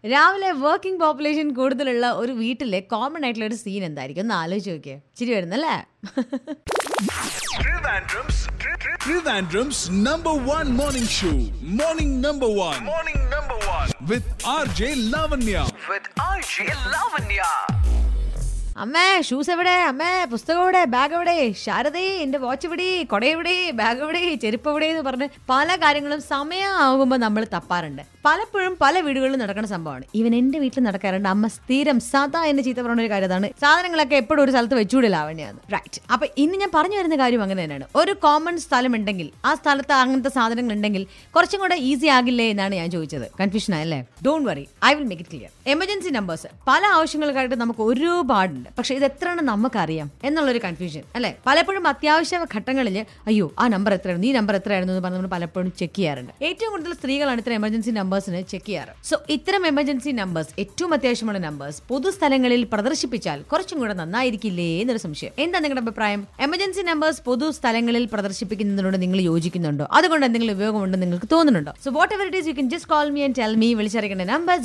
രാവിലെ working population കൂടുതലുള്ള ഒരു വീട്ടിലെ കോമൺ ആയിട്ടുള്ള ഒരു സീൻ എന്തായിരിക്കും ഒന്ന് ആലോചിച്ച് നോക്കിയേ. ചിരി വരുന്നല്ലേ? Trivandrum's number one morning show, Morning Number One. Morning Number One. With RJ Lavanya. With RJ Lavanya. അമ്മേ ഷൂസ് എവിടെ, അമ്മേ പുസ്തകം എവിടെ, ബാഗ് എവിടെ, ശാരദേ എന്റെ വാച്ച് എവിടെ, കൊട എവിടെ, ബാഗ് എവിടെ, ചെരുപ്പ് എവിടെ എന്ന് പറഞ്ഞ് പല കാര്യങ്ങളും സമയമാകുമ്പോൾ നമ്മൾ തപ്പാറുണ്ട്. പലപ്പോഴും പല വീടുകളിലും നടക്കുന്ന സംഭവമാണ്. ഇവൻ എന്റെ വീട്ടിൽ നടക്കാറുണ്ട്. അമ്മ സ്ഥിരം സദാ എന്നെ ചീത്ത പറഞ്ഞ ഒരു കാര്യം അതാണ്, സാധനങ്ങളൊക്കെ എപ്പോഴും ഒരു സ്ഥലത്ത് വെച്ചുകൂടില്ല അവനെയാണ്. റൈറ്റ്. അപ്പൊ ഇന്ന് ഞാൻ പറഞ്ഞു വരുന്ന കാര്യം അങ്ങനെ തന്നെയാണ്. ഒരു കോമൺ സ്ഥലം ഉണ്ടെങ്കിൽ ആ സ്ഥലത്ത് അങ്ങനത്തെ സാധനങ്ങൾ ഉണ്ടെങ്കിൽ കുറച്ചും കൂടെ ഈസി ആകില്ലേ എന്നാണ് ഞാൻ ചോദിച്ചത്. കൺഫ്യൂഷൻ ആയല്ലേ? Don't worry, I will make it clear. Emergency numbers പല ആവശ്യങ്ങൾക്കായിട്ട് നമുക്ക് ഒരുപാടുണ്ട്. പക്ഷെ ഇത് എത്രയാണ് നമുക്കറിയാം എന്നുള്ളൊരു കൺഫ്യൂഷൻ അല്ലെ? പലപ്പോഴും അത്യാവശ്യ ഘട്ടങ്ങളിൽ അയ്യോ ആ നമ്പർ എത്രയായിരുന്നു, ഈ നമ്പർ എത്രയായിരുന്നു എന്ന് പറഞ്ഞ് നമ്മൾ പലപ്പോഴും ചെക്ക് ചെയ്യാറുണ്ട്. ഏറ്റവും കൂടുതൽ സ്ത്രീകളാണ് ഇത്തരം എമർജൻസി നമ്പേഴ്സിന് ചെക്ക് ചെയ്യാറ്. സോ ഇത്തരം എമർജൻസി നമ്പേഴ്സ്, ഏറ്റവും അത്യാവശ്യമുള്ള നമ്പേഴ്സ് പൊതുസ്ഥലങ്ങളിൽ പ്രദർശിപ്പിച്ചാൽ കുറച്ചും കൂടെ നന്നായിരിക്കില്ലേ എന്നൊരു സംശയം. എന്താ നിങ്ങളുടെ അഭിപ്രായം? എമർജൻസി നമ്പേഴ്സ് പൊതുസ്ഥലങ്ങളിൽ പ്രദർശിപ്പിക്കുന്നതിനോട് നിങ്ങൾ യോജിക്കുന്നുണ്ടോ? അതുകൊണ്ട് എന്തെങ്കിലും ഉപയോഗമുണ്ടെന്ന് നിങ്ങൾക്ക് തോന്നുന്നുണ്ടോ? So whatever it is you can just call me and tell me. വിളിച്ചറിയിക്കേണ്ട നമ്പർ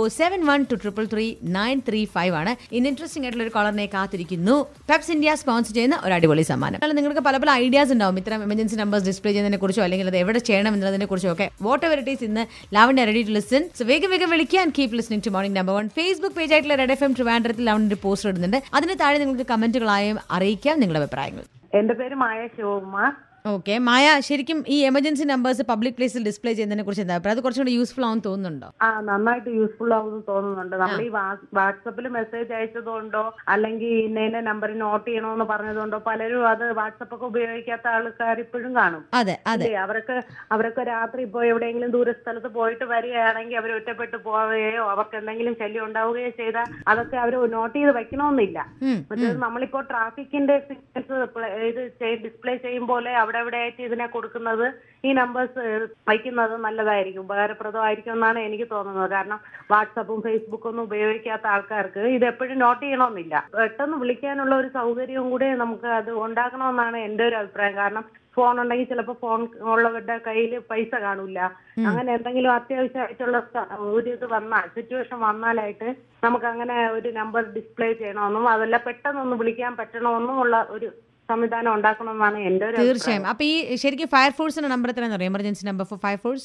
0471233935 ആണ്. ഇന്ന് ഇൻട്രസ്റ്റിംഗ് ആയിട്ടുള്ള ഒരു കോളറിനെ കാത്തിരിക്കുന്നു. പെപ്സ് ഇന്ത്യ സ്പോൺസർ ചെയ്യുന്ന ഒരു അടിപൊളി സമ്മാനം. നിങ്ങൾക്ക് പല പല ഐഡിയാസ് ഉണ്ടാവും ഇത്തരം എമർജൻസി നമ്പേഴ്സ് ഡിസ്പ്ലേ ചെയ്യുന്നതിനെ കുറിച്ചോ അല്ലെങ്കിൽ അത് എവിടെ ചെയ്യണം എന്നതിനെ കുറിച്ചോ ഒക്കെ. വാട്ട് എവർ ഇറ്റ് ഈസ്, ഇന്ന് Lavanya ready to listen. So വേഗം വിളിക്കാൻ keep listening to morning number one. Facebook page ആയിട്ടുള്ള റെഡ് FM ട്രിവാൻഡ്രത്തിൽ ലാവണ്യ ഒരു പോസ്റ്റർ ഇടുന്നുണ്ട്. അതിന് താഴെ നിങ്ങൾക്ക് കമന്റുകളായും അറിയിക്കാം നിങ്ങളുടെ അഭിപ്രായങ്ങൾ. എന്റെ പേര് മായ ശിവകുമാർ. ഓക്കെ മായ, ശരിക്കും ഈ എമർജൻസി നമ്പേഴ്സ് പബ്ലിക് പ്ലേസിൽ ഡിസ്പ്ലേ ചെയ്യുന്നതിനെ കുറിച്ച് എന്താ അഭിപ്രായം? അത് കുറച്ചുകൂടി യൂസ്ഫുൾ ആവും തോന്നുന്നുണ്ടോ? നന്നായിട്ട് യൂസ്ഫുൾ ആവുമെന്ന് തോന്നുന്നുണ്ട്. നമ്മൾ ഈ വാട്സപ്പിൽ മെസ്സേജ് അയച്ചതുകൊണ്ടോ അല്ലെങ്കിൽ ഇന്ന നമ്പർ നോട്ട് ചെയ്യണമെന്ന് പറഞ്ഞതുകൊണ്ടോ പലരും അത് വാട്സപ്പ് ഒക്കെ ഉപയോഗിക്കാത്ത ആൾക്കാർ ഇപ്പോഴും കാണും. അതെ അതെ. അവരൊക്കെ രാത്രി ഇപ്പോൾ എവിടെയെങ്കിലും ദൂരസ്ഥലത്ത് പോയിട്ട് വരികയാണെങ്കിൽ അവർ ഒറ്റപ്പെട്ടു പോവുകയോ അവർക്ക് എന്തെങ്കിലും ശല്യം ഉണ്ടാവുകയോ ചെയ്താൽ അതൊക്കെ അവർ നോട്ട് ചെയ്ത് വെക്കണമെന്നില്ല. മറ്റേ നമ്മളിപ്പോ ട്രാഫിക്കിന്റെ സിഗ്നൽസ് ഇത് ഡിസ്പ്ലേ ചെയ്യും പോലെ അവിടെ ആയിട്ട് ഇതിനെ കൊടുക്കുന്നത്, ഈ നമ്പേഴ്സ് വയ്ക്കുന്നത് നല്ലതായിരിക്കും, ഉപകാരപ്രദമായിരിക്കും എന്നാണ് എനിക്ക് തോന്നുന്നത്. കാരണം വാട്സപ്പും ഫേസ്ബുക്കും ഒന്നും ഉപയോഗിക്കാത്ത ആൾക്കാർക്ക് ഇത് എപ്പോഴും നോട്ട് ചെയ്യണമെന്നില്ല. പെട്ടെന്ന് വിളിക്കാനുള്ള ഒരു സൗകര്യവും കൂടെ നമുക്ക് അത് ഉണ്ടാക്കണമെന്നാണ് എന്റെ ഒരു അഭിപ്രായം. കാരണം ഫോൺ ഉണ്ടെങ്കിൽ ചിലപ്പോൾ ഫോൺ ഉള്ളവരുടെ കയ്യിൽ പൈസ കാണൂല. അങ്ങനെ എന്തെങ്കിലും അത്യാവശ്യമായിട്ടുള്ള ഒരു ഇത് വന്നാൽ, സിറ്റുവേഷൻ വന്നാലായിട്ട് നമുക്ക് അങ്ങനെ ഒരു നമ്പർ ഡിസ്പ്ലേ ചെയ്യണമെന്നും അതല്ല പെട്ടെന്നൊന്ന് വിളിക്കാൻ പറ്റണമെന്നും ഉള്ള ഒരു സംവിധാനം ഉണ്ടാക്കണമെന്നാണ് എന്റെ ഒരു തീർച്ചയായും. അപ്പൊ ഈ ശരിക്കും ഫയർഫോഴ്സിന്റെ നമ്പർ എത്രയാണെന്ന് അറിയാം? എമർജൻസി നമ്പർ ഫോർ ഫയർഫോഴ്സ്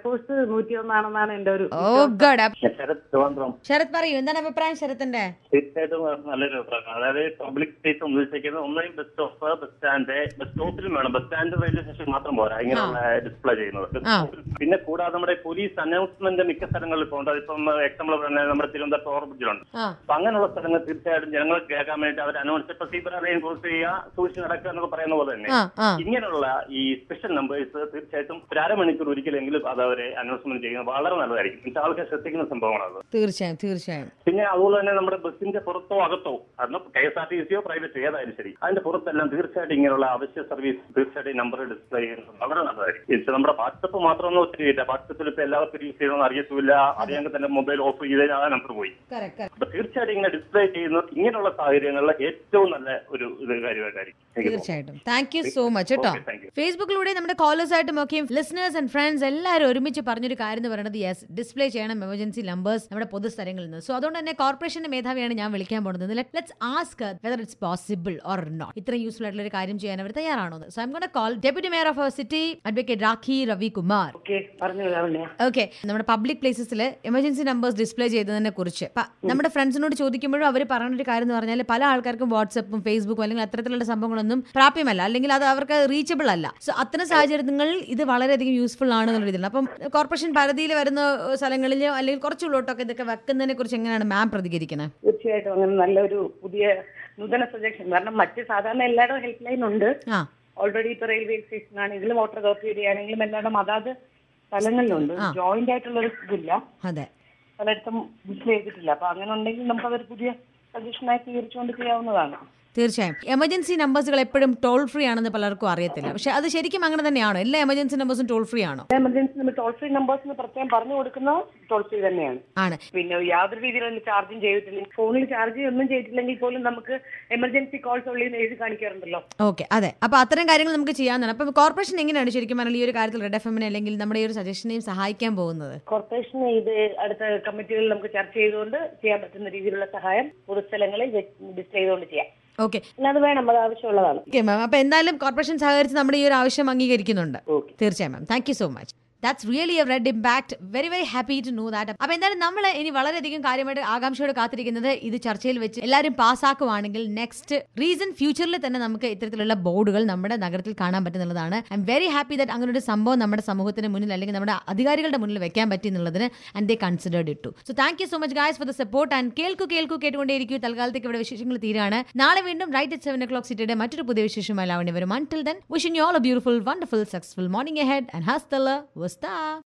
101 ആണെന്നാണ് എന്റെ ഒരു. ഓ ഗോഡ്. ശരത് പറയൂ, എന്താണ് അഭിപ്രായം ശരത്തിന്റെ? തീർച്ചയായിട്ടും നല്ലൊരു അഭിപ്രായം. അതായത് പബ്ലിക് സ്പേസ് ഉദ്ദേശിക്കുന്നത് ഒന്നെങ്കിൽ bus stop, bus stand, bus സ്റ്റോപ്പിലും വേണം, ബസ് സ്റ്റാൻഡ് റെയിൽവേ സ്റ്റേഷൻ മാത്രം പോരാ ഇങ്ങനെയുള്ള ഡിസ്പ്ലേ ചെയ്യുന്നത്. പിന്നെ കൂടാതെ നമ്മുടെ പോലീസ് അനൗൺസ്മെന്റ് മിക്ക സ്ഥലങ്ങളിൽ പോകുന്നുണ്ട്. അതിപ്പം എക്സാമ്പിൾ പറഞ്ഞാൽ നമ്മുടെ തിരുവനന്തപുരത്ത് ഓവർബ്രിഡ്ജിലുണ്ട്. അപ്പൊ അങ്ങനെയുള്ള സ്ഥലങ്ങൾ തീർച്ചയായിട്ടും ജനങ്ങൾക്ക് കേൾക്കാൻ വേണ്ടി അവർ അനൗൺസ് റെയിൻഫോഴ്സ് ചെയ്യുക, നടക്കുക എന്നൊക്കെ പറയുന്ന പോലെ തന്നെ ഇങ്ങനെയുള്ള ഈ സ്പെഷ്യൽ നമ്പേഴ്സ് തീർച്ചയായിട്ടും ഒരു അരമണിക്കൂർ ഒരിക്കലെങ്കിലും അത് അവരെ അനൗൺസ്മെന്റ് ചെയ്യുന്നത് വളരെ നല്ലതായിരിക്കും. ആൾക്കാർ ശ്രദ്ധിക്കുന്ന സംഭവമാണ്. തീർച്ചയായും തീർച്ചയായും. പിന്നെ അതുപോലെ തന്നെ നമ്മുടെ ബസിന്റെ പുറത്തോ അകത്തോ, അത് KSRTCയോ പ്രൈവറ്റ് ഏതായാലും ശരി, അതിന്റെ പുറത്തെല്ലാം തീർച്ചയായിട്ടും ഇങ്ങനെയുള്ള അവശ്യ സർവീസ് തീർച്ചയായിട്ടും നമ്പർ ഡിസ്പ്ലേ ചെയ്യുന്നത് വളരെ നല്ലതായിരിക്കും. നമ്മുടെ വാട്സപ്പ് മാത്രമൊന്നും ഒത്തിരി ഇല്ല. വാട്സപ്പിൽ ഇപ്പൊ എല്ലാവർക്കും യൂസ് ചെയ്യണമെന്ന് അറിയത്തില്ല. അറിയാമെങ്കിൽ തന്നെ മൊബൈൽ ഓഫ് ചെയ്തതിന് ആ നമ്പർ പോയി. അപ്പൊ തീർച്ചയായിട്ടും ഇങ്ങനെ ഡിസ്പ്ലേ ചെയ്യുന്നത് ഇങ്ങനെയുള്ള സാഹചര്യങ്ങളിൽ ഏറ്റവും നല്ല ഒരു കാര്യമായിട്ടായിരിക്കും. തീർച്ചയായിട്ടും. താങ്ക് യു സോ മച്ച് കേട്ടോ. ഫേസ്ബുക്കിലൂടെ നമ്മുടെ കോളേഴ്സ് ആയിട്ടും ഒക്കെ ലിസണേഴ്സ് ആൻഡ് ഫ്രണ്ട്സ് എല്ലാവരും ഒരുമിച്ച് പറഞ്ഞൊരു കാര്യം എന്ന് പറയുന്നത് യെസ്, ഡിസ്പ്ലേ ചെയ്യണം എമർജൻസി നമ്പേഴ്സ് നമ്മുടെ പൊതുസ്ഥലങ്ങളിൽ നിന്ന്. സോ അതുകൊണ്ട് തന്നെ കോർപ്പറേഷന്റെ മേധാവിയാണ് ഞാൻ വിളിക്കാൻ പോകുന്നത്. Let's ask whether it's possible or not. ഇത്രയും യൂസ്ഫുൾ ആയിട്ടുള്ള ഒരു കാര്യം ചെയ്യാൻ അവർ തയ്യാറാണോ? So I'm gonna call deputy mayor of our city advocate Rakhi Ravikumar. Okay, നമ്മുടെ പബ്ലിക് പ്ലേസസിൽ എമർജൻസി നമ്പേഴ്സ് ഡിസ്പ്ലേ ചെയ്തതിനെ കുറിച്ച് നമ്മുടെ ഫ്രണ്ട്സിനോട് ചോദിക്കുമ്പോഴും അവർ പറഞ്ഞൊരു കാര്യം എന്ന് പറഞ്ഞാൽ പല ആൾക്കാർക്കും വാട്സപ്പും ഫേസ്ബുക്കും അല്ലെങ്കിൽ അത്തരത്തിലുള്ള സംഭവങ്ങളൊന്നും പ്രാപ്യമല്ല, അല്ലെങ്കിൽ അത് അവർക്ക് റീച്ചബിൾ അല്ല. സോ അത്തരം സാഹചര്യങ്ങളിൽ ഇത് വളരെയധികം യൂസ്ഫുൾ ആണ് എന്നുള്ള രീതിയിൽ. അപ്പം കോർപ്പറേഷൻ പരിധിയിൽ വരുന്ന സ്ഥലങ്ങളിലോ അല്ലെങ്കിൽ കുറച്ചുള്ളോട്ടൊക്കെ ഇതൊക്കെ വെക്കുന്നതിനെ കുറിച്ച് എങ്ങനെയാണ് മാം പ്രതികരിക്കുന്നത്? തീർച്ചയായിട്ടും അങ്ങനെ നല്ലൊരു പുതിയ നൂതന സജഷൻ. കാരണം മറ്റ് സാധാരണ എല്ലായിടും ഹെൽപ്പ് ലൈൻ ഉണ്ട് ഓൾറെഡി. ഇപ്പൊ റെയിൽവേ സ്റ്റേഷൻ ആണെങ്കിലും വാട്ടർ അതോറിറ്റി ആണെങ്കിലും എല്ലായിടും അതാത് സ്ഥലങ്ങളിലുണ്ട്. ജോയിന്റ് ആയിട്ടുള്ള ഒരു ഇതില്ല, പലയിടത്തും ഡിസ്പ്ലേ ചെയ്തിട്ടില്ല. അപ്പൊ അങ്ങനെ ഉണ്ടെങ്കിൽ നമുക്ക് അതൊരു പുതിയ സജഷനായി സ്വീകരിച്ചുകൊണ്ട് ചെയ്യാവുന്നതാണ്. തീർച്ചയായും എമർജൻസി നമ്പേഴ്സുകൾ എപ്പോഴും ടോൾ ഫ്രീ ആണെന്ന് പലർക്കും അറിയത്തില്ല. പക്ഷെ അത് ശരിക്കും അങ്ങനെ തന്നെയാണോ? എല്ലാ എമർജൻസി നമ്പേഴ്സും ടോൾ ഫ്രീ ആണോ? എമർജൻസി നമ്മൾ ടോൾ ഫ്രീ നമ്പേഴ്സ് പ്രത്യേകം പറഞ്ഞു കൊടുക്കുന്ന ടോൾ ഫ്രീ തന്നെയാണ്. ആണ്. പിന്നെ യാതൊരു രീതിയിലുള്ള ചാർജും ചെയ്തിട്ടില്ലെങ്കിൽ, ഫോണിൽ ചാർജ് ഒന്നും ചെയ്തിട്ടില്ലെങ്കിൽ പോലും നമുക്ക് എമർജൻസി കോൾസ് ഉള്ളിൽ എഴുതി കാണിക്കാറുണ്ടല്ലോ. ഓക്കെ, അതെ. അപ്പൊ അത്തരം കാര്യങ്ങൾ നമുക്ക് ചെയ്യാവുന്നതാണ്. അപ്പൊ കോർപ്പറേഷൻ എങ്ങനെയാണ് ശരിക്കും പറഞ്ഞാൽ ഈ ഒരു കാര്യത്തിൽ റെഡ് എഫ്എമ്മിനെ അല്ലെങ്കിൽ നമ്മുടെ ഈ ഒരു സജഷനെയും സഹായിക്കാൻ പോകുന്നത്? കോർപ്പറേഷൻ ഇത് അടുത്ത കമ്മിറ്റികളിൽ നമുക്ക് ചർച്ച ചെയ്തുകൊണ്ട് ചെയ്യാൻ പറ്റുന്ന രീതിയിലുള്ള സഹായം പൊതുസ്ഥലങ്ങളിൽ ഡിസ്പ്ലേ ചെയ്തുകൊണ്ട് ചെയ്യാം. ഓക്കെ, അത് വേണം, അത് ആവശ്യമുള്ളതാണ്. Okay ma'am. അപ്പൊ എന്തായാലും കോർപ്പറേഷൻ സഹകരിച്ച് നമ്മുടെ ഈ ഒരു ആവശ്യം അംഗീകരിക്കുന്നുണ്ട്. തീർച്ചയായും ma'am. Thank you so much. That's really a red impact. Very very happy to know that. അപ്പോൾ എന്തായാലും നമ്മൾ ഇനി വളരെയധികം കാര്യമായിട്ട് ആകാംക്ഷയോടെ കാത്തിരിക്കുന്നത് ഇത് ചർച്ചയിൽ വെച്ച് എല്ലാവരും പാസ്സാക്കുവാണെങ്കിൽ നെക്സ്റ്റ് റീസൺ ഫ്യൂച്ചറിൽ തന്നെ നമുക്ക് ഇത്തരത്തിലുള്ള ബോർഡുകൾ നമ്മുടെ നഗരത്തിൽ കാണാൻ പറ്റുന്നതാണ്. I'm very happy that അങ്ങനെ ഒരു സംഭവം നമ്മുടെ സമൂഹത്തിന് മുന്നിൽ അല്ലെങ്കിൽ നമ്മുടെ അധികാരികളുടെ മുന്നിൽ വെക്കാൻ പറ്റി എന്നുള്ളതിന് and they considered it too. So thank you so much guys for the support and കേട്ടുകൊണ്ടേയിരിക്കും. തൽക്കാലത്തേക്ക് ഇവിടെ വിശേഷങ്ങൾ തീരാണ്. നാളെ വീണ്ടും റൈറ്റ് അറ്റ് 7 o'clock സിറ്റിയുടെ മറ്റൊരു പുതിയ വിശേഷമായി ലാവണ്യ വരും. Until then, wishing you all a beautiful, wonderful, successful morning ahead and hasta la vista.